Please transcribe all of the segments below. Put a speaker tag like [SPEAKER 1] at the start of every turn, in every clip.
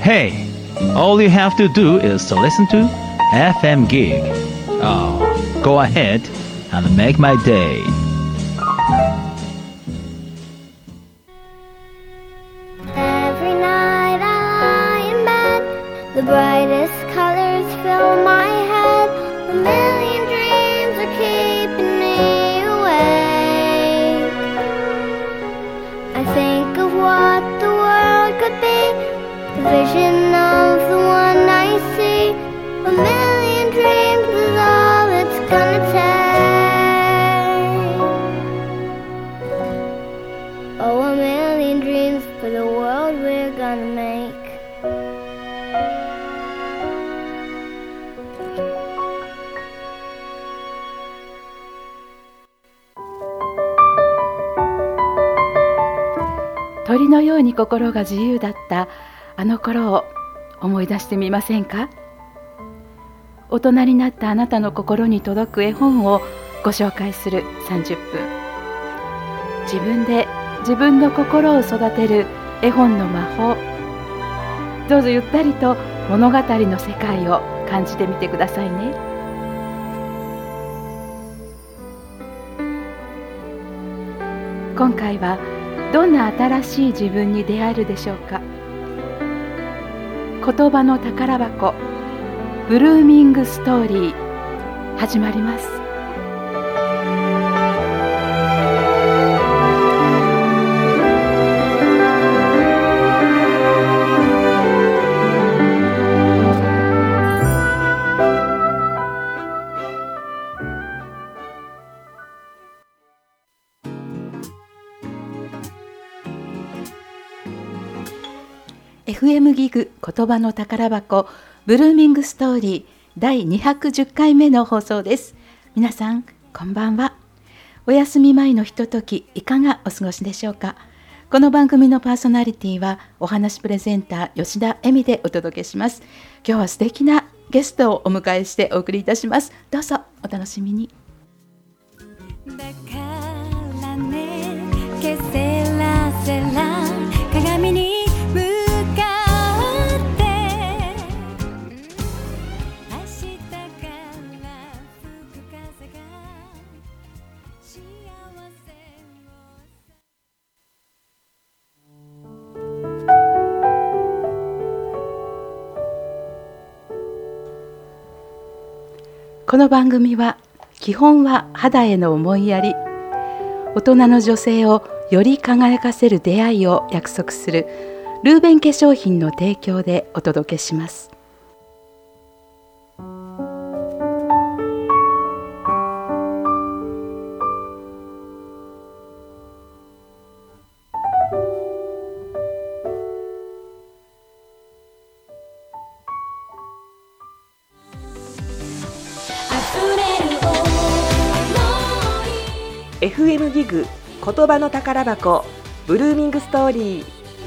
[SPEAKER 1] Hey, all you have to do is to listen to FM Gig. Oh, go ahead and make my day.
[SPEAKER 2] Every night I lie in bed, the brightest colors fill my head. A million dreams are keeping me awake. I think of what the world could be, the vision of the one I see. A million dreams is all it's gonna take. Oh, a million dreams for the world we're gonna make.
[SPEAKER 3] 鳥のように心が自由だったあの頃を思い出してみませんか？大人になったあなたの心に届く絵本をご紹介する30分。自分で自分の心を育てる絵本の魔法。どうぞゆったりと物語の世界を感じてみてくださいね。今回はどんな新しい自分に出会えるでしょうか。言葉の宝箱ブルーミングストーリー始まります。FM ギグ言葉の宝箱ブルーミングストーリー第210回目の放送です。皆さんこんばんは。お休み前のひとときいかがお過ごしでしょうか。この番組のパーソナリティはお話プレゼンター吉田恵美でお届けします。今日は素敵なゲストをお迎えしてお送りいたします。どうぞお楽しみに。
[SPEAKER 4] だからね、ケセラセラ鏡に
[SPEAKER 3] この番組は基本は肌への思いやり、大人の女性をより輝かせる出会いを約束するルーベン化粧品の提供でお届けします。
[SPEAKER 5] FM ギグ言葉の宝箱ブルーミングストーリー。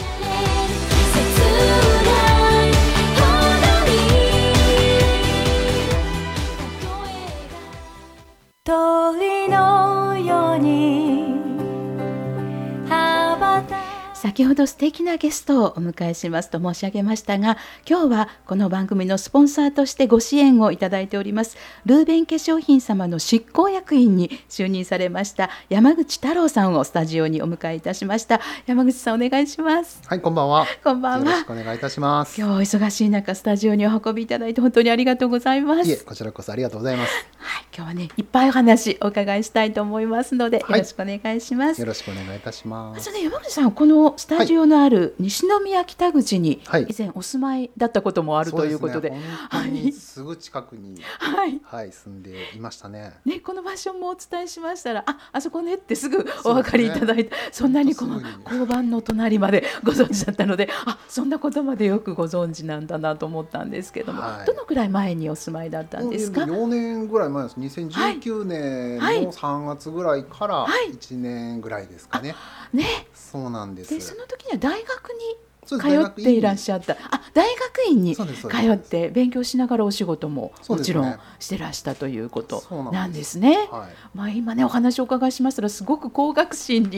[SPEAKER 4] 鳥のように羽ばた
[SPEAKER 3] 先ほど素敵なゲストをお迎えしますと申し上げましたが、今日はこの番組のスポンサーとしてご支援をいただいておりますルーベン化粧品様の執行役員に就任されました山口太郎さんをスタジオにお迎えいたしました。山口さんお願いします。
[SPEAKER 6] はい、こんばんは。
[SPEAKER 3] こんばんは。
[SPEAKER 6] よろしくお願いいたします。
[SPEAKER 3] 今日お忙しい中スタジオにお運びいただいて本当にありがとうございます。
[SPEAKER 6] いえ、こちらこそありがとうございます。
[SPEAKER 3] はい、今日はねいっぱいお話お伺いしたいと思いますので、よろしくお願いします。
[SPEAKER 6] よろしくお願いいたしま。
[SPEAKER 3] ますずね、山口さんこのスタジオのある西宮北口に
[SPEAKER 6] はい
[SPEAKER 3] 以前お住まいだったこともあるということで、
[SPEAKER 6] そうですね、本当にすぐ近くに、
[SPEAKER 3] はい
[SPEAKER 6] はい住んでいましたね。
[SPEAKER 3] ね、この場所もお伝えしましたら、あそこねってすぐお分かりいただいて、そんなにこの交番の隣までご存知だったので、そんなことまでよくご存知なんだなと思ったんですけども、
[SPEAKER 6] はい、
[SPEAKER 3] どのくらい前にお住まいだったんですか
[SPEAKER 6] ？4年ぐらい前です。2019年の3月ぐらいから1年ぐらいですかね。
[SPEAKER 3] ね、
[SPEAKER 6] そうなんです。
[SPEAKER 3] でその時には大学に通っていらっしゃった。大学院に通って勉強しながらお仕事ももちろんしてらしたということなんですね。今ねお話をお伺いしましたらすごく高学心に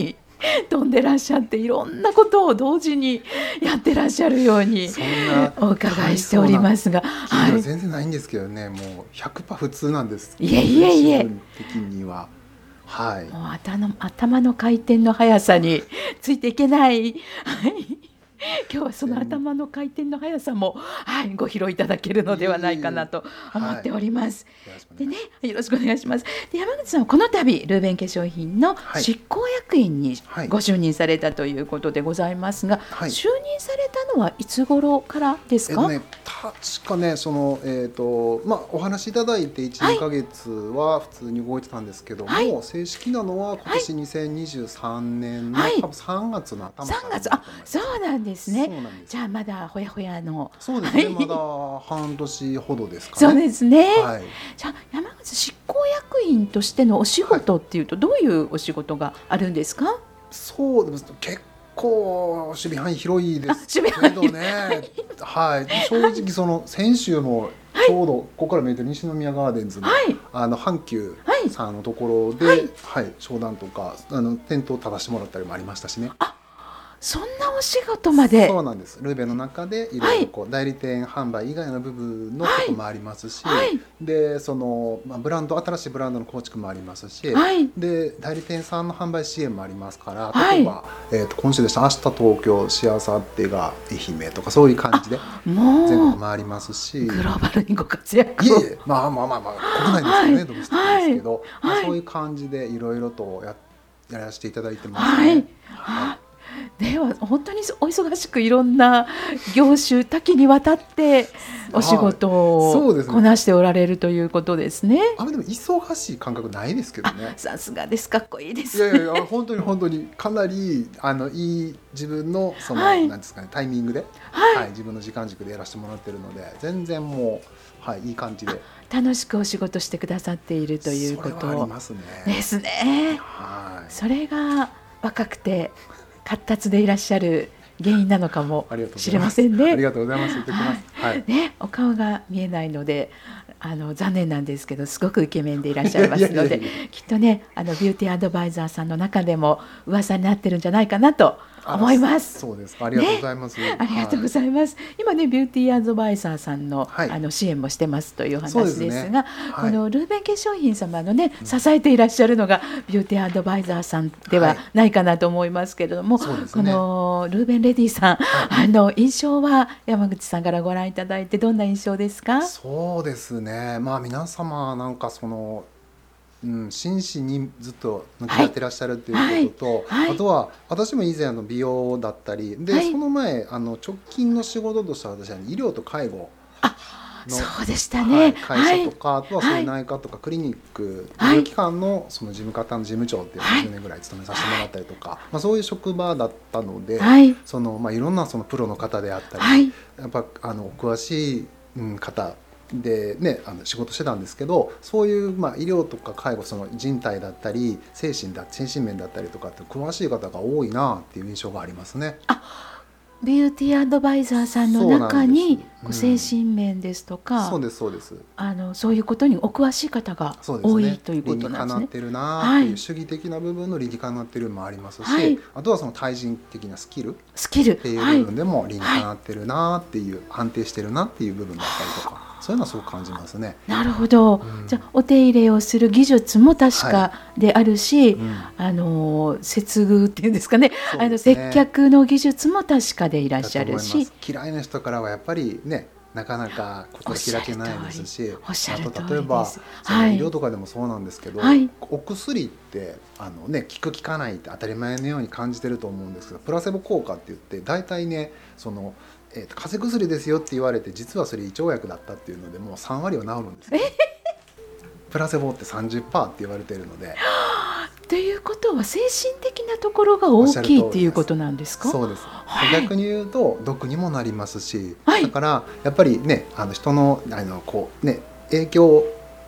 [SPEAKER 3] 飛んでらっしゃって、いろんなことを同時にやってらっしゃるように
[SPEAKER 6] そんな
[SPEAKER 3] お伺いしておりますが、
[SPEAKER 6] はい、全然ないんですけどね、もう 100% 普通なんです。
[SPEAKER 3] いえいえいえ、
[SPEAKER 6] 自分的には、はい、
[SPEAKER 3] もう頭の回転の速さについていけない、はい、今日はその頭の回転の速さも、はい、ご披露いただけるのではないかなと思っております。でね、よろしくお願いします。で、山口さんはこの度ルーベン化粧品の執行役員にご就任されたということでございますが、
[SPEAKER 6] はい、
[SPEAKER 3] 就任されたのはいつ頃からですか？
[SPEAKER 6] 確かね、そのお話いただいて 1,2 ヶ月は普通に動いてたんですけども、はい、正式なのは今年2023年の、はい、多分3月の頭からだと思います。
[SPEAKER 3] そうなんですね。じゃあまだほやほやの。
[SPEAKER 6] そうですね、まだ半年ほどですかね。
[SPEAKER 3] そうですね、
[SPEAKER 6] はい、
[SPEAKER 3] じゃあ山口執行役員としてのお仕事っていうと、どういうお仕事があるんですか？
[SPEAKER 6] そうです、結構守備範囲広いですけどね、はい、正直その先週もちょうどここから見えてる西宮ガーデンズの、はい、阪急さんのところで、はいはい、商談とか店頭を正してもらったりもありましたしね。
[SPEAKER 3] そんなお仕事まで。
[SPEAKER 6] そうなんです。ルーベの中でいろいろこう代理店販売以外の部分のこともありますし、はい、でその、ブランド、新しいブランドの構築もありますし、はい、で代理店さんの販売支援もありますから、例えば、今週でした明日東京、しあさってが愛媛とかそういう感じで全国回りますし、
[SPEAKER 3] グローバルにご活躍を。
[SPEAKER 6] いえいえ、まあ国内ですよね、どうしてもですけど、そういう感じでいろいろとやらせていただいてますね。はい、
[SPEAKER 3] では本当にお忙しくいろんな業種多岐にわたってお仕事をこなしておられるということですね。
[SPEAKER 6] でも忙しい感覚ないですけどね。
[SPEAKER 3] さすがです、かっこいいですね。
[SPEAKER 6] いや本当にかなりいい自分のその、はい、なんですかね、タイミングで、はいはい、自分の時間軸でやらせてもらってるので、全然もう、はい、いい感じで
[SPEAKER 3] 楽しくお仕事してくださっているということ。
[SPEAKER 6] それはありますね。
[SPEAKER 3] ですね。はい、それが若くて活発でいらっしゃる原因なのかもしれませんね。
[SPEAKER 6] ありがとうございます。言ってきます。はい。
[SPEAKER 3] ね、お顔が見えないので残念なんですけど、すごくイケメンでいらっしゃいますので、きっとね、ビューティーアドバイザーさんの中でも噂になってるんじゃないかなと思います。
[SPEAKER 6] そうですか。ありがとうございます。
[SPEAKER 3] ね、ありがとうございます。今ね、ビューティーアドバイザーさんの、はい、支援もしてますという話ですが、このルーベン化粧品様のね、支えていらっしゃるのがビューティーアドバイザーさんではないかなと思いますけれども、このルーベンレディさん、印象は山口さんからご覧いただいてどんな印象ですか？
[SPEAKER 6] そうですね、皆様なんかその真摯にずっと向き合ってらっしゃるということと、あとは私も以前美容だったりで、その前直近の仕事としては私は医療と介護の、
[SPEAKER 3] そうでしたね、
[SPEAKER 6] 会社とか、あとはそういう内科とかクリニック、医療機関のその事務方の事務長っていうのを10年ぐらい務めさせてもらったりとか、そういう職場だったので、そのいろんなそのプロの方であったり、やっぱお詳しい方でね、仕事してたんですけど、そういう医療とか介護、その人体だったり精神面だったりとかって詳しい方が多いなっていう印象がありますね。
[SPEAKER 3] ビューティーアドバイザーさんの中に精神面ですとか、
[SPEAKER 6] そうです、
[SPEAKER 3] そういうことにお詳しい方が多いということなんですね。理にかな
[SPEAKER 6] ってるなっていう、主義的な部分の理にかなってるもありますし、あとはその対人的なスキルっていう部分でも理にかなってるなっていう、安定してるなっていう部分だったりとか、そういうのはすごく感じますね。
[SPEAKER 3] なるほど、じゃあお手入れをする技術も確かであるし、接遇っていうんですかね、接客の技術も確かでいらっしゃるし、
[SPEAKER 6] 嫌いな人からはやっぱりね、なかなか心開けないですし、あと例えば医療とかでもそうなんですけど、お薬って効く効かないって当たり前のように感じてると思うんですけど、プラセボ効果って言って大体ね、その風邪薬ですよって言われて、実はそれ胃腸薬だったっていうので、もう3割は治るんですよ。プラセボって 30% って言われているので。
[SPEAKER 3] ということは精神的なところが大きいっていうことなんですか？
[SPEAKER 6] そうです、逆に言うと毒にもなりますし、だからやっぱりね、人の影響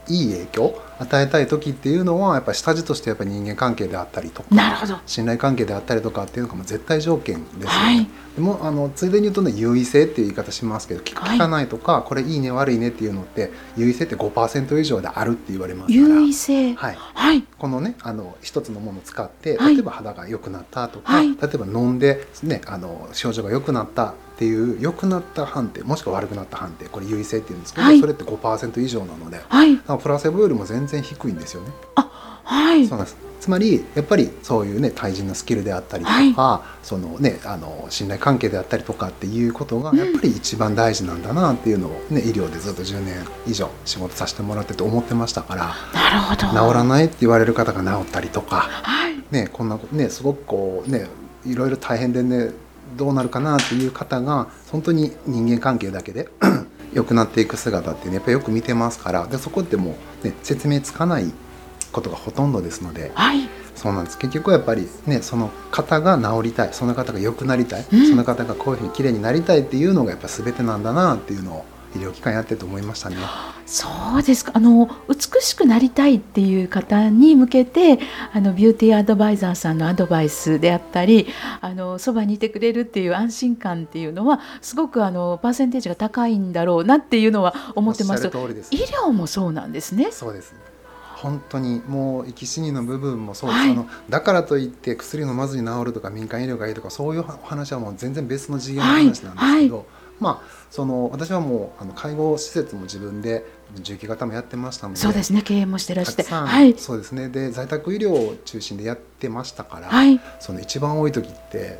[SPEAKER 6] いい影響を与えたい時っていうのはやっぱり下地としてやっぱり人間関係であったりとか、
[SPEAKER 3] なるほど、
[SPEAKER 6] 信頼関係であったりとかっていうのがもう絶対条件ですよね。でもついでに言うとね、優位性っていう言い方しますけど、聞かないとか、これいいね悪いねっていうのって優位性って 5% 以上であるって言われますから、
[SPEAKER 3] 優位性、
[SPEAKER 6] このね一つのものを使って、例えば肌が良くなったとか、例えば飲んで、ね、症状が良くなったっていう良くなった判定、もしくは悪くなった判定、これ優位性っていうんですけど、それって 5% 以上なので、プラセボよりも全然低いんですよね。そうなんです。つまりやっぱりそういうね対人のスキルであったりとか、そのね信頼関係であったりとかっていうことがやっぱり一番大事なんだなっていうのをね、医療でずっと10年以上仕事させてもらってて思ってましたから。
[SPEAKER 3] なるほど。
[SPEAKER 6] 治らないって言われる方が治ったりとか、ね、こんなねすごくこうねいろいろ大変でねどうなるかなっていう方が本当に人間関係だけで良くなっていく姿っていうのやっぱりよく見てますから、でそこってもう、ね、説明つかないことがほとんどですので、そうなんです。結局やっぱりねその方が治りたい、その方が良くなりたい、その方がこういうふうに綺麗になりたいっていうのがやっぱ全てなんだなっていうのを医療機関やってと思いましたね。
[SPEAKER 3] そうですか。美しくなりたいっていう方に向けてビューティーアドバイザーさんのアドバイスであったり、そばにいてくれるっていう安心感っていうのはすごくパーセンテージが高いんだろうなっていうのは思ってます。
[SPEAKER 6] おっしゃる通りです。
[SPEAKER 3] 医療もそうなんですね。
[SPEAKER 6] そうです。本当にもう生き死にの部分もそうです、だからといって薬飲まずに治るとか民間医療がいいとかそういうお話はもう全然別の次元の話なんですけど、私はもう介護施設も自分で重機型もやってましたので、
[SPEAKER 3] そうですね、経営もしてらして、
[SPEAKER 6] そうですね、で在宅医療を中心でやってましたから、その一番多い時って、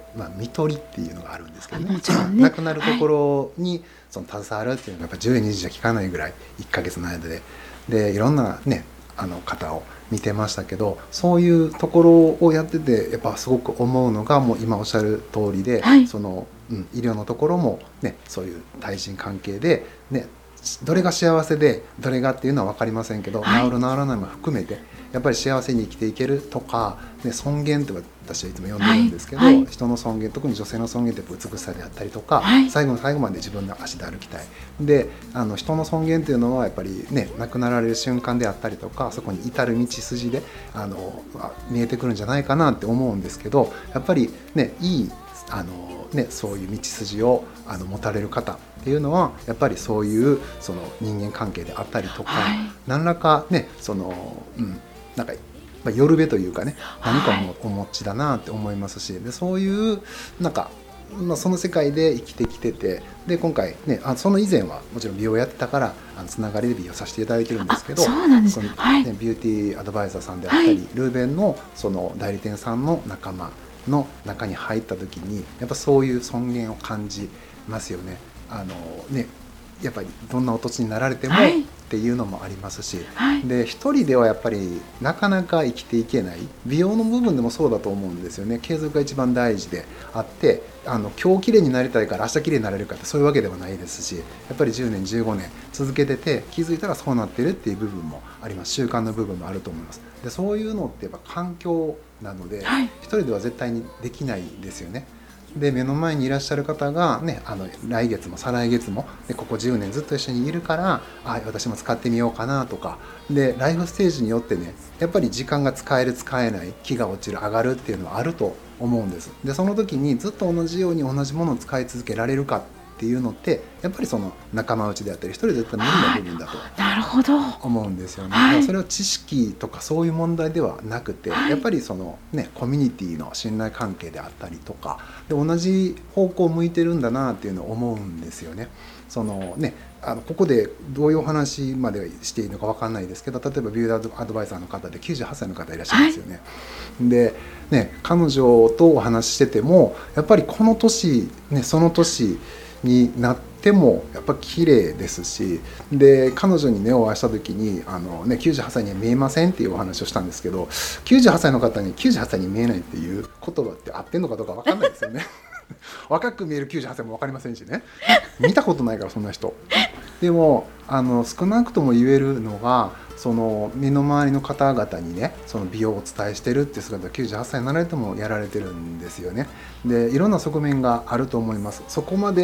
[SPEAKER 6] 看取りっていうのがあるんですけどね、亡くなるところにその携わるっていうのがやっぱ10年じゃ効かないぐらい1ヶ月の間でいろんなね方を見てましたけど、そういうところをやっててやっぱすごく思うのが、もう今おっしゃる通りで、その医療のところもねそういう対人関係でね、どれが幸せでどれがっていうのは分かりませんけど、治る治らないも含めてやっぱり幸せに生きていけるとか、ね、尊厳って私はいつも呼んでるんですけど、人の尊厳、特に女性の尊厳って美しさであったりとか、最後の最後まで自分の足で歩きたいで、人の尊厳っていうのはやっぱりね亡くなられる瞬間であったりとか、そこに至る道筋で見えてくるんじゃないかなって思うんですけど、やっぱりねいいそういう道筋を持たれる方っていうのはやっぱりそういうその人間関係であったりとか、何らかねなんかよるべというかね、何かもお持ちだなって思いますし、でそういうなんか、その世界で生きてきてて、で今回ねその以前はもちろん美容やってたからつながりで美容させていただいてるんですけど、
[SPEAKER 3] そうなんですね、
[SPEAKER 6] ビューティーアドバイザーさんであったり、ルーベンのその代理店さんの仲間の中に入った時にやっぱそういう尊厳を感じますよね。やっぱりどんなお年になられてもっていうのもありますし、で一人ではやっぱりなかなか生きていけない、美容の部分でもそうだと思うんですよね。継続が一番大事であって、今日綺麗になりたいから明日綺麗になれるかってそういうわけではないですし、やっぱり10年15年続けてて気づいたらそうなってるっていう部分もあります。習慣の部分もあると思います。でそういうのってやっぱ環境なので、一人では絶対にできないですよね。で目の前にいらっしゃる方が、ね、来月も再来月もでここ10年ずっと一緒にいるから私も使ってみようかなとかで、ライフステージによってねやっぱり時間が使える使えない、気が落ちる上がるっていうのはあると思うんです。でその時にずっと同じように同じものを使い続けられるかっていうのってやっぱりその仲間内であったり一人で絶対無理な部分だと思うんですよね。だからそれは知識とかそういう問題ではなくて、やっぱりそのねコミュニティの信頼関係であったりとかで同じ方向を向いてるんだなっていうのを思うんですよね。そのねここでどういうお話までしていいのか分かんないですけど、例えばビューティーアドバイザーの方で98歳の方いらっしゃいますよね。でね彼女とお話ししててもやっぱりこの年、ね、その年になってもやっぱ綺麗ですし、で彼女にお会いした時に98歳には見えませんっていうお話をしたんですけど、98歳の方に98歳に見えないっていう言葉って合ってんのかどうか分かんないですよね若く見える98歳も分かりませんしね、見たことないからそんな人。でも少なくとも言えるのがその身の回りの方々にねその美容をお伝えしてるって姿を98歳になられてもやられてるんですよね。でいろんな側面があると思います。そこまで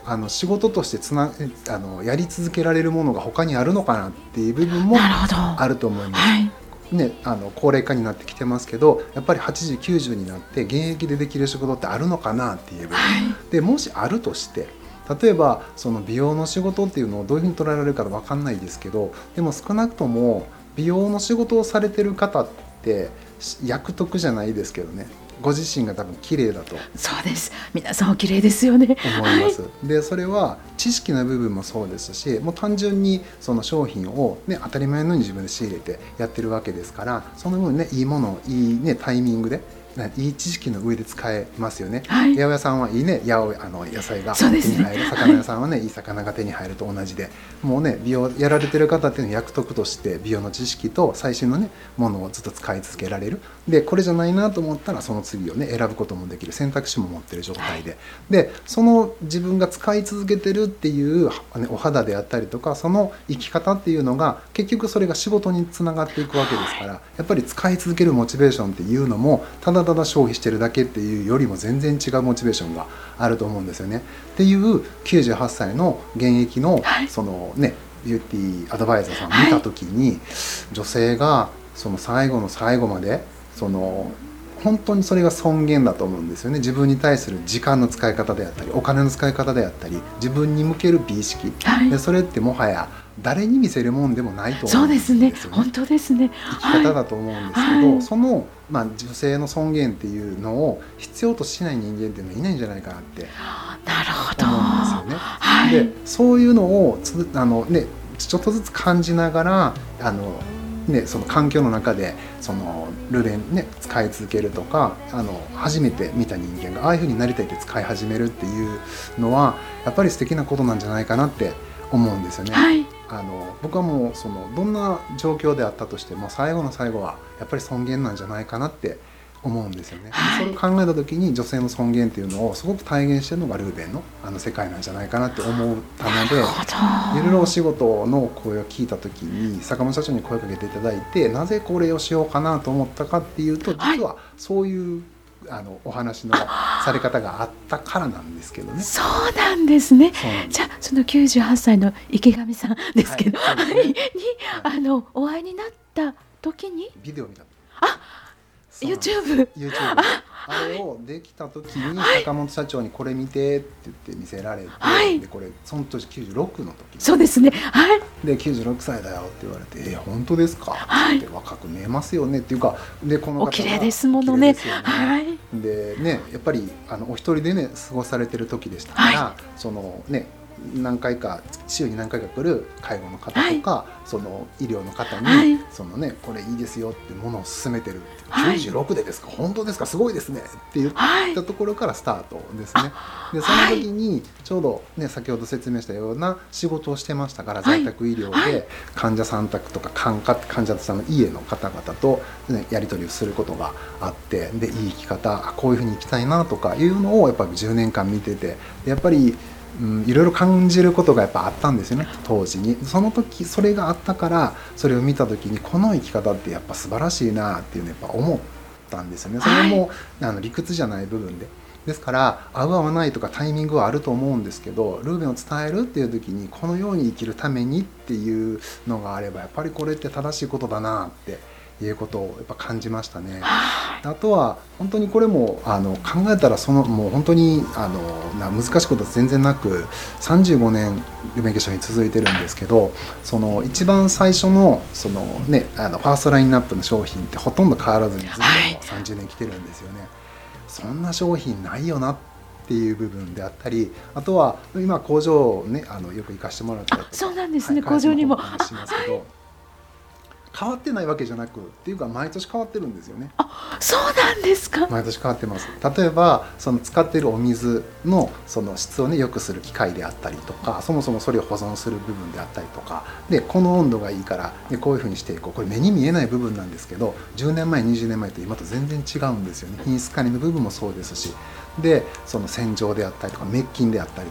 [SPEAKER 6] 仕事としてやり続けられるものが他にあるのかなっていう部分もあると思います。ね、高齢化になってきてますけど、やっぱり80、90になって現役でできる仕事ってあるのかなっていう部分、でもしあるとして、例えばその美容の仕事っていうのをどういうふうに捉えられるか分かんないですけど、でも少なくとも美容の仕事をされてる方って役得じゃないですけどね、ご自身が多分綺麗だと。
[SPEAKER 3] そうです、皆さんお綺麗ですよね。
[SPEAKER 6] 思います、でそれは知識の部分もそうですし、もう単純にその商品を、ね、当たり前のように自分で仕入れてやってるわけですから、その分ね、いいものをいい、ね、タイミングでいい知識の上で使えますよね。八百屋さんはいいね、野菜が手に入る、魚屋さんはね、いい魚が手に入ると同じで、もうね、美容やられてる方っていうのは役得として美容の知識と最新のねものをずっと使い続けられる。でこれじゃないなと思ったらその次をね選ぶこともできる選択肢も持ってる状態で、でその自分が使い続けてるっていう、ね、お肌であったりとか、その生き方っていうのが結局それが仕事につながっていくわけですから、やっぱり使い続けるモチベーションっていうのもただただ消費してるだけっていうよりも全然違うモチベーションがあると思うんですよね。っていう98歳の現役のそのねビューティーアドバイザーさんを見た時に、女性がその最後の最後までその本当にそれが尊厳だと思うんですよね。自分に対する時間の使い方であったり、お金の使い方であったり、自分に向ける美意識、でそれってもはや誰に見せるもんでもないと思うんですよね。
[SPEAKER 3] そうですね、本当ですね。
[SPEAKER 6] 生き方だと思うんですけど、その、女性の尊厳っていうのを必要としない人間っていうのはいないんじゃないかなって思うんですよね。でそういうのをちょっとずつ感じながらその環境の中でそのルベンね使い続けるとか、初めて見た人間がああいう風になりたいって使い始めるっていうのはやっぱり素敵なことなんじゃないかなって思うんですよね。僕はもうそのどんな状況であったとしても最後の最後はやっぱり尊厳なんじゃないかなって思うんですよね。それを考えた時に女性の尊厳っていうのをすごく体現してるのがルーベンの世界なんじゃないかなって思ったので、いろいろお仕事の声を聞いた時に坂本社長に声をかけていただいて、なぜこれをしようかなと思ったかっていうと、実はそういうお話のされ方があったからなんですけどね。
[SPEAKER 3] そうなんですね。じゃあその98歳の池上さんですけど、にお会いになった時に
[SPEAKER 6] ビデオ見た。
[SPEAKER 3] YouTube
[SPEAKER 6] あれをできた時に坂本社長にこれ見てって言って見せられて、でこれその年96の時、
[SPEAKER 3] そうですね、
[SPEAKER 6] で96歳だよって言われて、本当ですかって若く見えますよねっていうか、でこの方が
[SPEAKER 3] お綺麗ですものね。
[SPEAKER 6] でね、やっぱりお一人でね過ごされてる時でしたから、そのね週に何回か来る介護の方とか、その医療の方に、そのねこれいいですよってものを勧めてる、96でですか、本当ですか、すごいですねって言ったところからスタートですね。でその時にちょうどね先ほど説明したような仕事をしてましたから、在宅医療で患者さん宅とか患者さんの家の方々と、ね、やり取りをすることがあって、でいい生き方、こういうふうに生きたいなとかいうのをやっぱり10年間見てて、やっぱりいろいろ感じることがやっぱあったんですよね、当時に。その時それがあったから、それを見た時にこの生き方ってやっぱ素晴らしいなっていうのをやっぱ思ったんですよね。それも理屈じゃない部分で、ですから合う合わないとかタイミングはあると思うんですけど、ルーベンを伝えるっていう時にこのように生きるためにっていうのがあれば、やっぱりこれって正しいことだなっていうことをやっぱ感じましたね。あとは本当にこれも考えたらもう本当に難しいことは全然なく、35年ルベン化粧品続いてるんですけど、その一番最初のそのねファーストラインナップの商品ってほとんど変わらずにずっと30年来てるんですよね。そんな商品ないよなっていう部分であったり、あとは今工場をねよく行かしてもらったりとか、
[SPEAKER 3] そうなんですね、工場にも
[SPEAKER 6] しますけど、変わってないわけじゃなくっていうか毎年変わってるんですよね。
[SPEAKER 3] そうなんですか。
[SPEAKER 6] 毎年変わってます。例えばその使っているお水のその質をね良くする機械であったりとか、そもそもそれを保存する部分であったりとかで、この温度がいいからでこういうふうにしていこう、これ目に見えない部分なんですけど、10年前20年前と今と全然違うんですよね。品質管理の部分もそうですし、でその洗浄であったりとか滅菌であったりとか、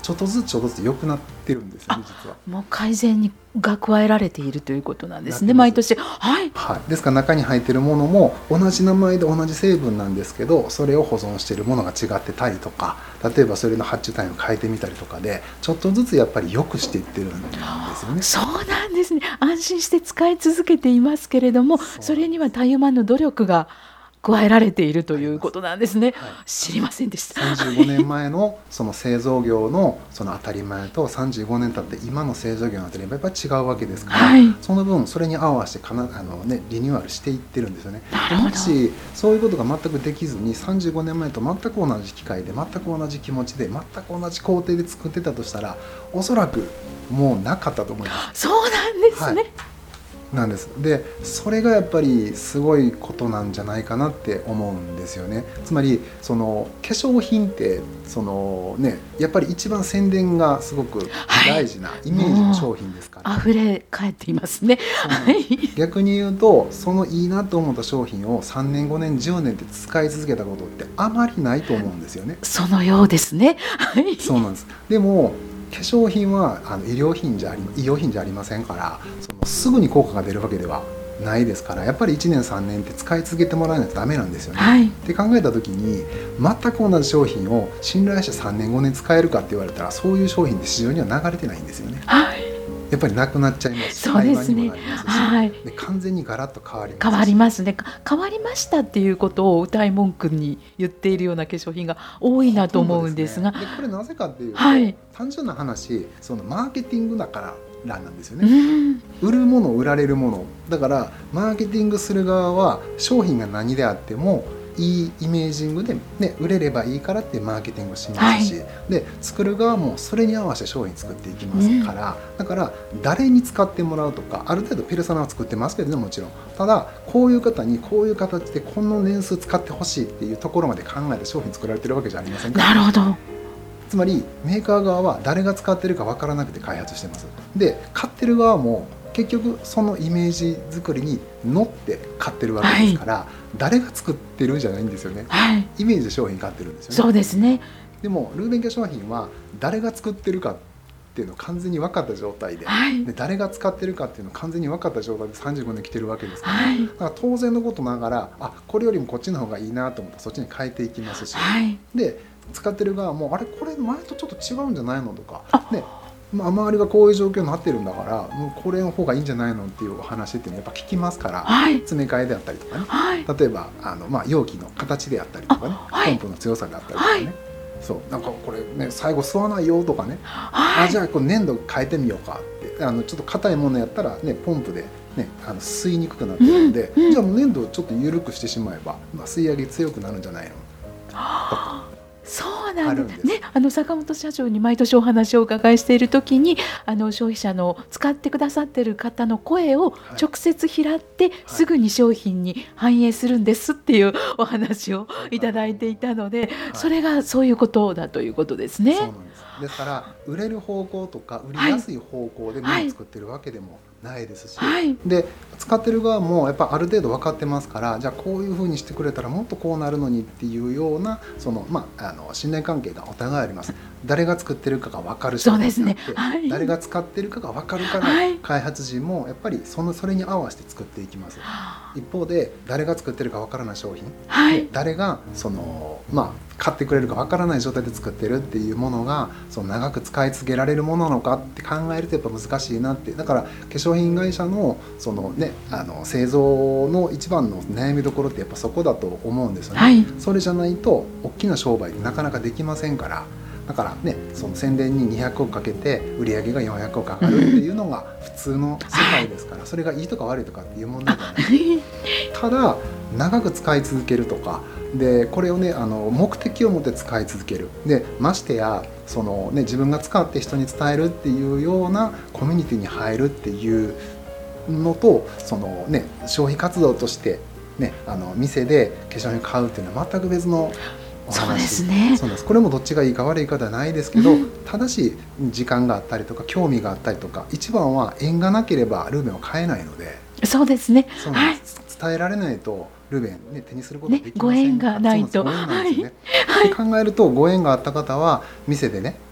[SPEAKER 6] ちょっとずつ良くなってるんですよね、実は。
[SPEAKER 3] もう改善が加えられているということなんですね、毎年。はい、
[SPEAKER 6] はい、ですから中に入っているものも同じ名前で同じ成分なんですけど、それを保存しているものが違ってたりとか、例えばそれの発注タイムを変えてみたりとかで、ちょっとずつやっぱり良くしていってるんですよね。
[SPEAKER 3] そうなんですね。安心して使い続けていますけれども、それにはたゆまぬ努力が加えられているということなんですね。はい、知りませんでした。
[SPEAKER 6] 35年前のその製造業のその当たり前と35年経って今の製造業の当たり前やっぱり違うわけですから、はい、その分それに合わせてリニューアルしていってるんですよね。もしそういうことが全くできずに35年前と全く同じ機械で全く同じ気持ちで全く同じ工程で作ってたとしたら、おそらくもうなかったと思います。
[SPEAKER 3] そうなんですね。
[SPEAKER 6] はい、なんです。でそれがやっぱりすごいことなんじゃないかなって思うんですよね。つまりその化粧品ってその、ね、やっぱり一番宣伝がすごく大事なイメージの商品ですから、
[SPEAKER 3] 溢れ返っていますね。
[SPEAKER 6] 逆に言うとそのいいなと思った商品を3年5年10年って使い続けたことってあまりないと思うんですよね。
[SPEAKER 3] そのようですね。
[SPEAKER 6] そうなんです。でも化粧品は医療品じゃありませんから、すぐに効果が出るわけではないですから、やっぱり1年3年って使い続けてもらわないとダメなんですよね。はい、って考えた時に全く同じ商品を信頼して3年5年使えるかって言われたら、そういう商品って市場には流れてないんですよね。はい、やっぱりなくなっちゃいますし、
[SPEAKER 3] そうですね。
[SPEAKER 6] はい、で完全にガラッと変わります。
[SPEAKER 3] 変わりますね。変わりましたっていうことを歌い文句に言っているような化粧品が多いなと思うんですが、
[SPEAKER 6] でこれなぜかっていうと、はい、単純な話、そのマーケティングだからなんですよね。売るもの売られるものだから、マーケティングする側は商品が何であってもいいイメージングで、ね、売れればいいからってマーケティングをしますし、はい、で作る側もそれに合わせて商品作っていきますから、だから誰に使ってもらうとか、ある程度ペルソナは作ってますけどね、もちろん。ただこういう方にこういう形でこの年数使ってほしいっていうところまで考えて商品作られてるわけじゃありませんか。
[SPEAKER 3] なるほど。
[SPEAKER 6] つまりメーカー側は誰が使ってるか分からなくて開発してます。で買ってる側も結局そのイメージ作りに乗って買ってるわけですから、はい、誰が作ってるんじゃないんですよね。はい、イメージで商品買ってるんですよね。
[SPEAKER 3] そうですね。
[SPEAKER 6] でもルーベン化粧品は誰が作ってるかっていうのを完全に分かった状態 で誰が使ってるかっていうのを完全に分かった状態で35年来てるわけですから、はい、だから当然のことながら、これよりもこっちの方がいいなと思ったらそっちに変えていきますし、はい、で使ってる側もこれ前とちょっと違うんじゃないのとか、ね、周りがこういう状況になってるんだからもうこれの方がいいんじゃないのっていうお話っていうのはやっぱ聞きますから、はい、詰め替えであったりとかね、はい、例えば容器の形であったりとかね、ポンプの強さであったりとかね、はい、そうなんかこれね最後吸わないよとかね、はい、じゃあこれ粘土変えてみようかってちょっと硬いものやったらねポンプでね、吸いにくくなってるので、じゃあもう粘土をちょっと緩くしてしまえば、吸い上げ強くなるんじゃないのとか。
[SPEAKER 3] そうなんですね。坂本社長に毎年お話をお伺いしているときに消費者の使ってくださっている方の声を直接拾って、すぐに商品に反映するんですっていうお話をいただいていたので、それがそういうことだということですね。
[SPEAKER 6] そうなんです。ですから売れる方向とか売りやすい方向で物を作ってるわけでもないですし、はい、で使ってる側もやっぱある程度分かってますから、じゃあこういうふうにしてくれたらもっとこうなるのにっていうような信頼関係がお互いあります。誰が作ってるかが分かる人があって、ね、はい、誰が使ってるかが分かるから、はい、開発陣もやっぱりそれに合わせて作っていきます。一方で誰が作ってるか分からない商品、はい、誰が買ってくれるか分からない状態で作ってるっていうものが長く使い続けられるものなのかって考えるとやっぱ難しいなって。だから化粧品会社の製造の一番の悩みどころってやっぱそこだと思うんですよね。はい、それじゃないと大きな商売ってなかなかできませんから。だからね、その宣伝に200億かけて売り上げが400億上がるっていうのが普通の世界ですから、それがいいとか悪いとかっていう問題じゃない。ただ長く使い続けるとかで、これをね目的を持って使い続ける。でましてや自分が使って人に伝えるっていうようなコミュニティに入るっていうのと、消費活動としてね店で化粧品を買うっていうのは全く別のお話。
[SPEAKER 3] そうですね。
[SPEAKER 6] そうです。これもどっちがいいか悪いかではないですけど、ただし時間があったりとか興味があったりとか、一番は縁がなければルーベンを買えないので。
[SPEAKER 3] そうですね。
[SPEAKER 6] そうなんです。はい、伝えられないとルーベン、手にすることができません。
[SPEAKER 3] ご縁がないと。
[SPEAKER 6] って考えるとご縁があった方は店でね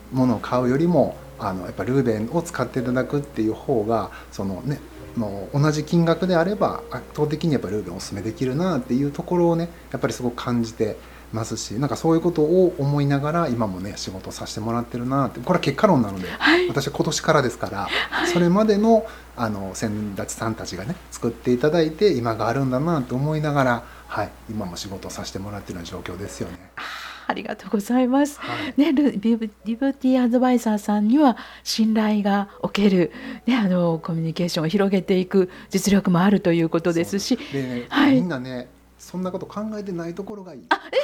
[SPEAKER 6] ものを買うよりもやっぱルーベンを使っていただくっていう方がもう同じ金額であれば圧倒的にやっぱルーベンをお勧めできるなっていうところをねやっぱりすごく感じてますし、なんかそういうことを思いながら今もね仕事をさせてもらってるなって。これは結果論なので、私は今年からですから、それまでの先立さんたちがね作っていただいて今があるんだなと思いながら、今も仕事をさせてもらっているような状況ですよね。
[SPEAKER 3] ありがとうございます、ビューティーアドバイザーさんには信頼がおける、コミュニケーションを広げていく実力もあるということですし、
[SPEAKER 6] で、みんなねそんなこと考えてないところがいい。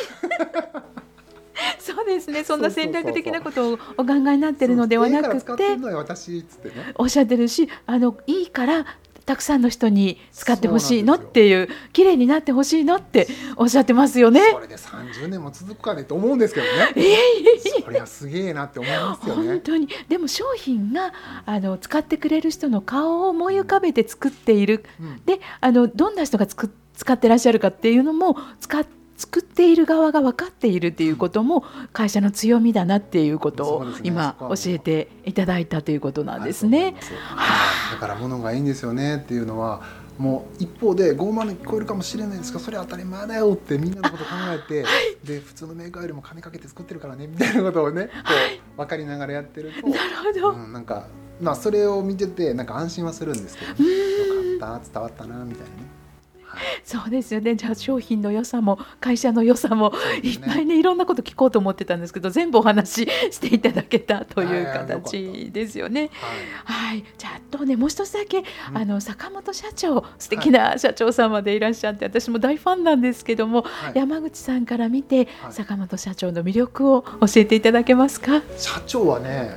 [SPEAKER 3] そうですね、そんな戦略的なことをお考えになっているのではなくて、おっしゃってるし、いいからたくさんの人に使ってほしいのっていう、綺麗になってほしいのっておっしゃってますよね。
[SPEAKER 6] それで30年も続くかねと思うんですけどね。そりゃすげえなって思いますよね。
[SPEAKER 3] 本当に。でも商品が使ってくれる人の顔を思い浮かべて作っている、でどんな人が使ってらっしゃるかっていうのも作っている側が分かっているっていうことも会社の強みだなっていうことを今教えていただいたということなんですね。
[SPEAKER 6] だから物がいいんですよねっていうのは、もう一方で傲慢に聞こえるかもしれないですが、それ当たり前だよってみんなのこと考えて、で普通のメーカーよりも金かけて作ってるからねみたいなことをねこう分かりながらやってると、
[SPEAKER 3] なるほど、
[SPEAKER 6] なんかそれを見ててなんか安心はするんですけど、ね、よかった伝わったなみたいなね。
[SPEAKER 3] そうですよね。じゃあ商品の良さも会社の良さもいっぱいね、いろんなこと聞こうと思ってたんですけど、全部お話ししていただけたという形ですよね。じゃああとね、もう一つだけ、坂本社長、素敵な社長様でいらっしゃって、私も大ファンなんですけども、山口さんから見て、坂本社長の魅力を教えていただけますか。
[SPEAKER 6] 社長はね、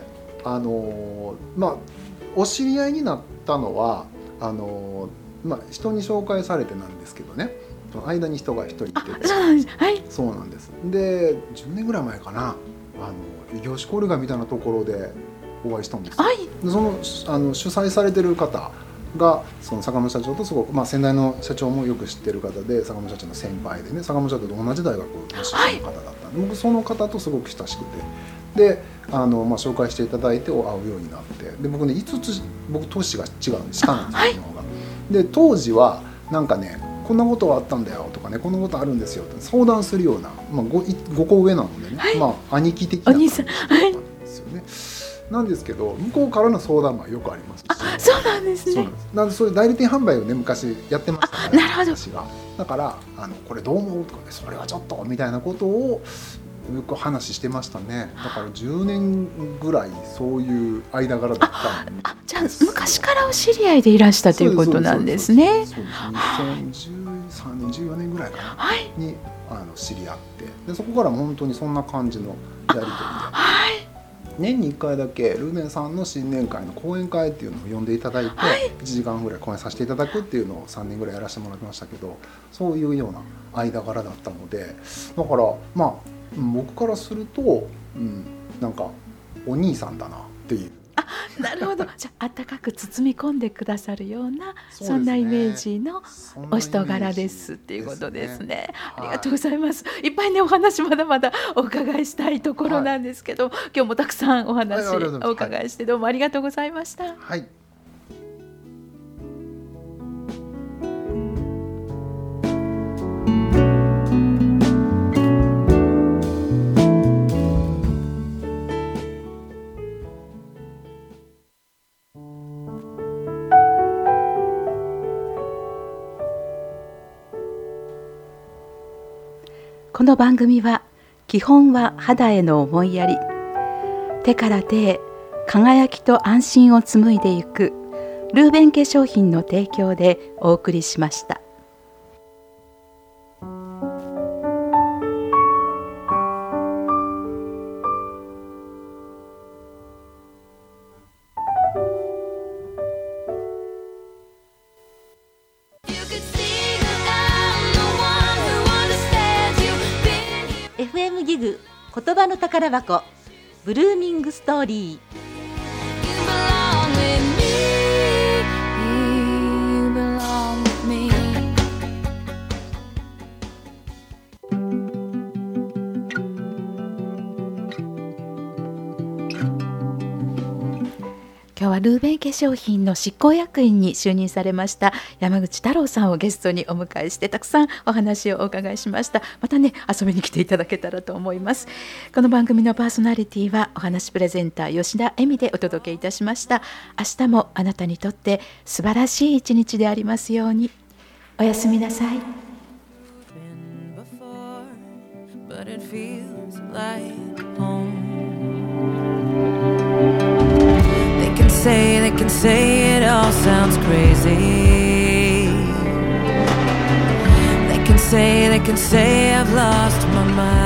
[SPEAKER 6] お知り合いになったのは人に紹介されてなんですけどね、間に人が一人いてて、そうなんです。で10年ぐらい前かな、異業種交流会みたいなところでお会いしたんですよ。で主催されてる方がその坂本社長とすごく、先代の社長もよく知ってる方で、坂本社長の先輩でね、坂本社長と同じ大学の出身の方だったんで、僕その方とすごく親しくて、で紹介していただいて会うようになって、で僕ね5つ僕年が違うんで下なんですよ、で当時はなんかね、こんなことがあったんだよとかね、こんなことあるんですよって相談するような、5個上なのでね、兄貴的な感じだったんですよね。なんですけど向こうからの相談もよくありますし。
[SPEAKER 3] そうなんですね。
[SPEAKER 6] なんでそういう代理店販売をね昔やってましたから、
[SPEAKER 3] なるほど。
[SPEAKER 6] 私がだからこれどう思うとかね、それはちょっとみたいなことをよく話してましたね。だから10年ぐらいそういう間柄だったんです。
[SPEAKER 3] じゃあ昔からお知り合いでいらしたということなんですね。
[SPEAKER 6] そうです。2013年14年ぐらいかな、に知り合って、でそこから本当にそんな感じのやり取りで、年に1回だけルーベンさんの新年会の講演会っていうのを呼んでいただいて、1時間ぐらい講演させていただくっていうのを3年ぐらいやらせてもらってましたけど、そういうような間柄だったので、だから僕からすると、なんかお兄さんだなっていう。
[SPEAKER 3] なるほど。じゃあ温かく包み込んでくださるような、そんなイメージのお人柄ですっていうことですね。ありがとうございます。いっぱいねお話まだまだお伺いしたいところなんですけど、今日もたくさんお話お伺いしてどうもありがとうございました。この番組は基本は肌への思いやり、手から手へ輝きと安心を紡いでいくルーベン化粧品の提供でお送りしました。
[SPEAKER 7] FM ギグ言葉の宝箱ブルーミングストーリー。
[SPEAKER 3] 今日はルーベン化粧品の執行役員に就任されました山口太郎さんをゲストにお迎えしてたくさんお話をお伺いしました。またね遊びに来ていただけたらと思います。この番組のパーソナリティはお話プレゼンター吉田恵美でお届けいたしました。明日もあなたにとって素晴らしい一日でありますように。おやすみなさい。But it feels like home. They can say it all sounds crazy. They can say I've lost my mind.